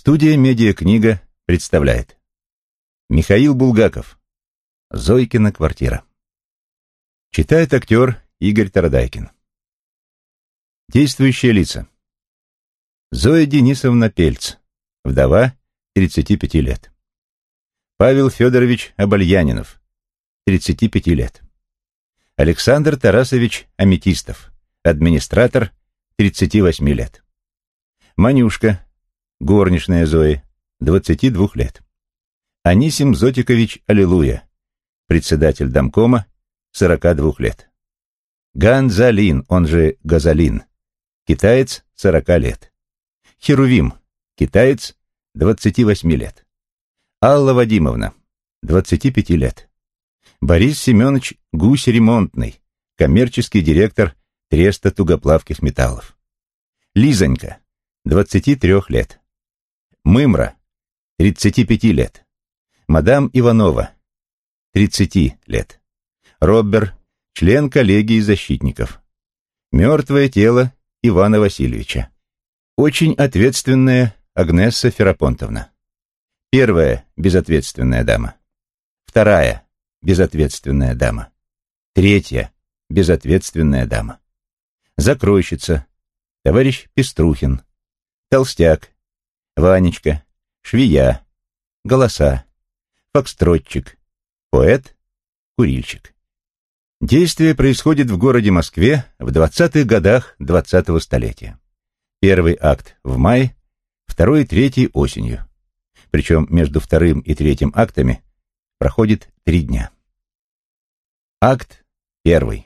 Студия «Медиакнига» представляет Михаил Булгаков. Зойкина квартира. Читает актер Игорь Тарадайкин. Действующие лица. Зоя Денисовна Пельц, вдова, 35 лет. Павел Федорович Обальянинов, 35 лет. Александр Тарасович Аметистов, администратор, 38 лет. Манюшка, горничная Зои, 22 лет. Анисим Зотикович Аллилуйя, председатель домкома, 42 лет. Ганзалин, он же Газалин, китаец, 40 лет. Херувим, китаец, 28 лет. Алла Вадимовна, 25 лет. Борис Семенович Гусь-Ремонтный, коммерческий директор Треста тугоплавких металлов. Лизонька, 23 лет. Мымра, 35 лет. Мадам Иванова, 30 лет. Роббер, член коллегии защитников. Мертвое тело Ивана Васильевича. Очень ответственная Агнесса Ферапонтовна. Первая безответственная дама. Вторая безответственная дама. Третья безответственная дама. Закройщица, товарищ Пеструхин. Толстяк, Ванечка, швея, голоса, фокстротчик, поэт, курильщик. Действие происходит в городе Москве в 20-х годах 20-го столетия. Первый акт в мае, второй и третий осенью. Причем между вторым и третьим актами проходит 3 дня. Акт 1.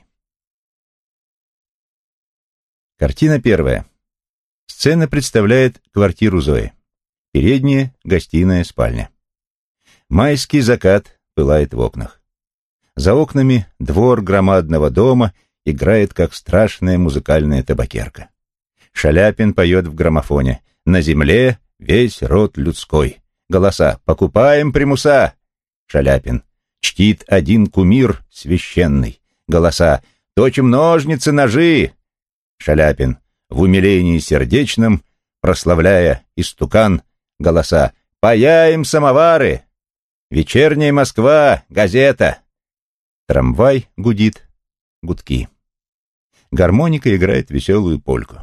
Картина 1. Сцена представляет квартиру Зои. Передняя, гостиная, спальня. Майский закат пылает в окнах. За окнами двор громадного дома играет, как страшная музыкальная табакерка. Шаляпин поет в граммофоне: «На земле весь род людской». Голоса: «Покупаем примуса». Шаляпин: «Чтит один кумир священный». Голоса: «Точим ножницы, ножи». Шаляпин: в умилении сердечном, прославляя истукан. Голоса: «Паяем самовары». «Вечерняя Москва», газета. Трамвай гудит, гудки. Гармоника играет веселую польку.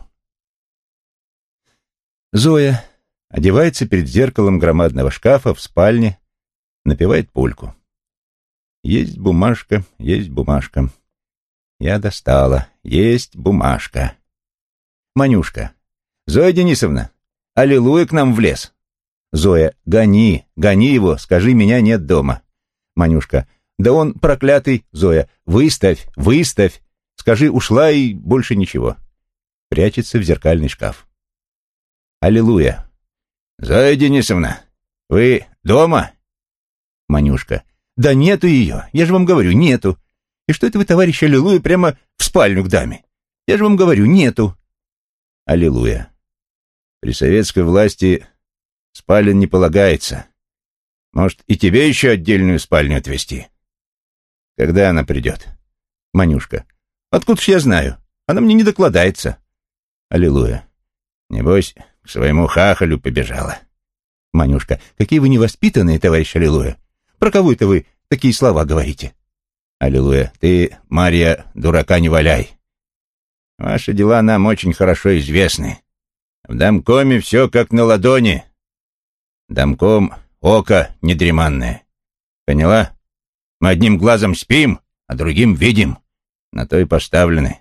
Зоя одевается перед зеркалом громадного шкафа в спальне, напевает польку. Есть бумажка, есть бумажка. Я достала, есть бумажка. Манюшка: «Зоя Денисовна, Аллилуйя к нам влез». Зоя: «Гони, гони его, скажи, меня нет дома». Манюшка: «Да он проклятый». Зоя: «Выставь, выставь, скажи, ушла и больше ничего». Прячется в зеркальный шкаф. Аллилуйя: «Зоя Денисовна, вы дома?» Манюшка: «Да нету ее, я же вам говорю, нету. И что это вы, товарищ Аллилуйя, прямо в спальню к даме? Я же вам говорю, нету». Аллилуйя: «При советской власти спален не полагается. Может, и тебе еще отдельную спальню отвезти? Когда она придет?» Манюшка: «Откуда ж я знаю? Она мне не докладается». Аллилуйя: «Небось, к своему хахалю побежала». Манюшка: «Какие вы невоспитанные, товарищ Аллилуйя. Про кого это вы такие слова говорите?» Аллилуйя: «Ты, Марья, дурака не валяй. Ваши дела нам очень хорошо известны. В домкоме все как на ладони. Домком — око недреманное. Поняла? Мы одним глазом спим, а другим видим. На то и поставлены.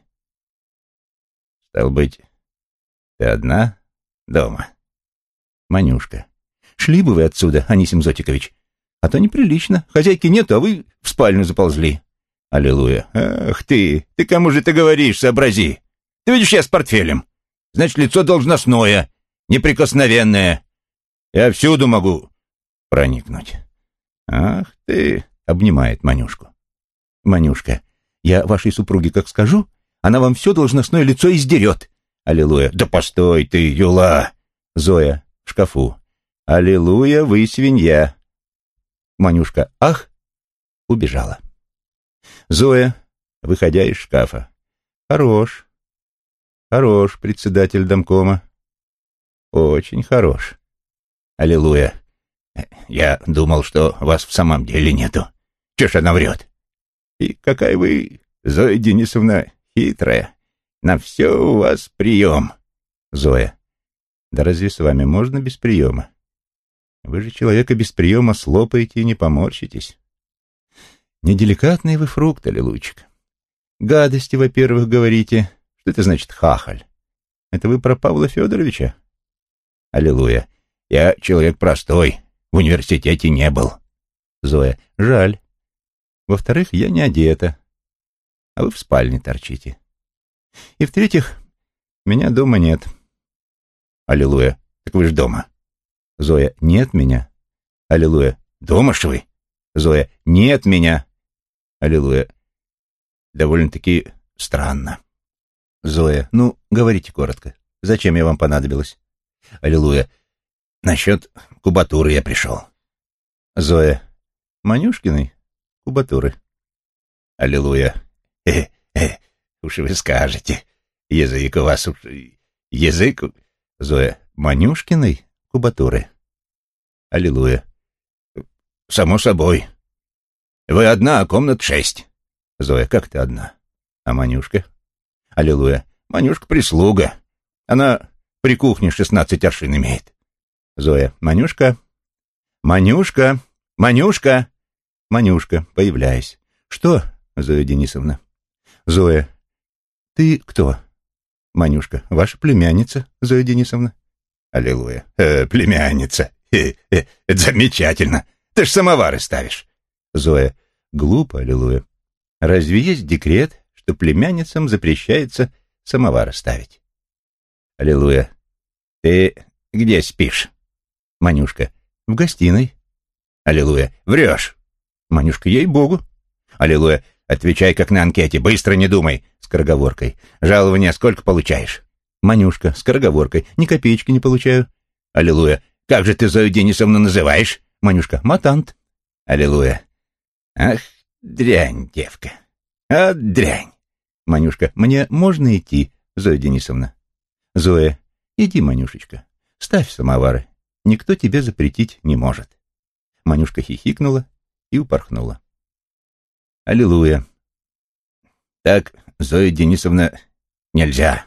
Стал быть, ты одна дома?» Манюшка: «Шли бы вы отсюда, Анисим Зотикович, а то неприлично. Хозяйки нету, а вы в спальню заползли». Аллилуйя: «Ах ты кому же ты говоришь, сообрази. Ты видишь, я с портфелем. Значит, лицо должностное, неприкосновенное. Я всюду могу проникнуть». «Ах ты!» — обнимает Манюшку. Манюшка: «Я вашей супруге как скажу, она вам все должностное лицо издерет». Аллилуйя: «Да постой ты, юла!» Зоя в шкафу: «Аллилуйя, вы свинья». Манюшка: «Ах!» — убежала. Зоя, выходя из шкафа: «Хорош, хорош председатель домкома. Очень хорош. Аллилуйя. Я думал, что вас в самом деле нету. Чё ж она врет? И какая вы, Зоя Денисовна, хитрая. На все у вас прием. Зоя. Да разве с вами можно без приема? Вы же человека без приема слопаете и не поморщитесь. Неделикатный вы фрукт, Аллилуйчик. Гадости, во-первых, говорите. Что это значит хахаль? Это вы про Павла Федоровича? Аллилуйя. Я человек простой, в университете не был. Зоя. Жаль. Во-вторых, я не одета, а вы в спальне торчите. И в-третьих, меня дома нет. Аллилуйя. Так вы ж дома. Зоя. Нет меня. Аллилуйя. Дома ж вы? Зоя. Нет меня. Аллилуйя. Довольно-таки странно. Зоя. Ну, говорите коротко. Зачем я вам понадобилась? Аллилуйя. Насчет кубатуры я пришел. Зоя. Манюшкиной кубатуры. Аллилуйя. Уж вы скажете. Язык у вас уж... Язык... Зоя. Манюшкиной кубатуры. Аллилуйя. Само собой. Вы одна, а комнат 6. Зоя. Как ты одна? А Манюшка? Аллилуйя. Манюшка прислуга. Она при кухне 16 аршин имеет. Зоя. Манюшка. Манюшка. Манюшка. Манюшка, появляясь. Что, Зоя Денисовна? Зоя. Ты кто? Манюшка. Ваша племянница, Зоя Денисовна. Аллилуйя. Племянница. Это замечательно. Ты ж самовары ставишь. Зоя. Глупо, Аллилуйя. Разве есть декрет, что племянницам запрещается самовары ставить? Аллилуйя. Ты где спишь? Манюшка. В гостиной. Аллилуйя. Врешь. Манюшка. Ей-богу. Аллилуйя. Отвечай, как на анкете. Быстро не думай. Скороговоркой. Жалование сколько получаешь? Манюшка. Скороговоркой. Ни копеечки не получаю. Аллилуйя. Как же ты Зою Денисовну называешь? Манюшка. Матант. Аллилуйя. Ах, дрянь, девка. А, дрянь. Манюшка. Мне можно идти, Зоя Денисовна? Зоя. Иди, Манюшечка. Ставь самовары. Никто тебе запретить не может. Манюшка хихикнула и упорхнула. Аллилуйя. Так, Зоя Денисовна, нельзя.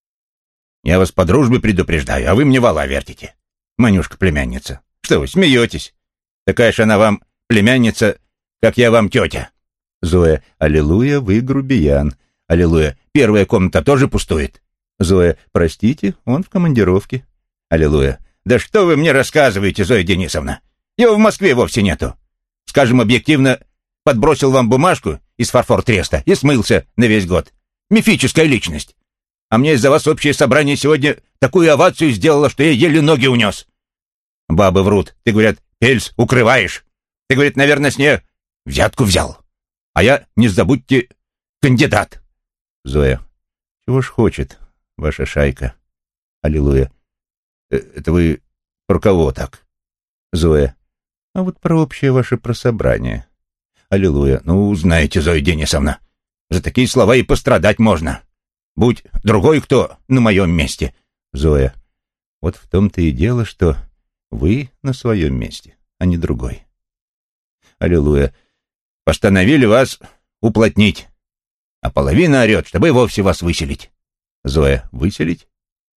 Я вас по дружбе предупреждаю, а вы мне вала вертите. Манюшка племянница. Что вы, смеетесь? Такая ж она вам племянница, как я вам тетя. Зоя. Аллилуйя, вы грубиян. Аллилуйя. Первая комната тоже пустует. Зоя. Простите, он в командировке. Аллилуйя. Да что вы мне рассказываете, Зоя Денисовна? Его в Москве вовсе нету. Скажем объективно, подбросил вам бумажку из фарфор-треста и смылся на весь год. Мифическая личность. А мне из-за вас общее собрание сегодня такую овацию сделало, что я еле ноги унес. Бабы врут. Ты, говорят, пельс укрываешь. Ты, говорит, наверное, с ней взятку взял. А я, не забудьте, кандидат. Зоя. Чего ж хочет ваша шайка? Аллилуйя. Это вы про кого так? Зоя. А вот про общее ваше прособрание. Аллилуйя. Ну, знаете, Зоя Денисовна, за такие слова и пострадать можно. Будь другой кто на моем месте. Зоя. Вот в том-то и дело, что вы на своем месте, а не другой. Аллилуйя. Постановили вас уплотнить, а половина орет, чтобы вовсе вас выселить. Зоя. Выселить?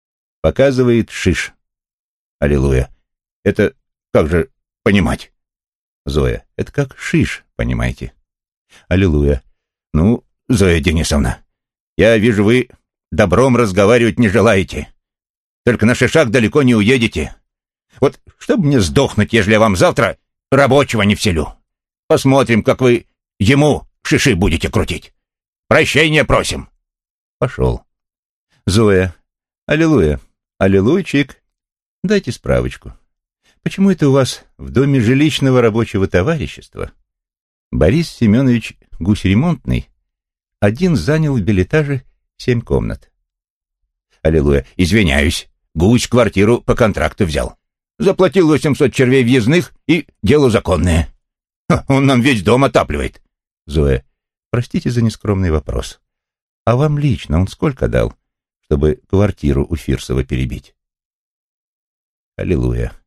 Показывает шиш. Аллилуйя. Это как же понимать? Зоя. Это как шиш, понимаете? Аллилуйя. Ну, Зоя Денисовна, я вижу, вы добром разговаривать не желаете. Только на шишак далеко не уедете. Вот чтобы мне сдохнуть, ежели я вам завтра рабочего не вселю. Посмотрим, как вы ему шиши будете крутить. Прощения просим. Пошел. Зоя. Аллилуйя. Аллилуйчик. Дайте справочку. Почему это у вас в доме жилищного рабочего товарищества Борис Семенович Гусь-Ремонтный один занял в билетаже 7 комнат? Аллилуйя. Извиняюсь. Гусь квартиру по контракту взял. Заплатил 800 червей въездных, и дело законное. Он нам весь дом отапливает. Зоя. Простите за нескромный вопрос. А вам лично он сколько дал, чтобы квартиру у Фирсова перебить? Аллилуйя.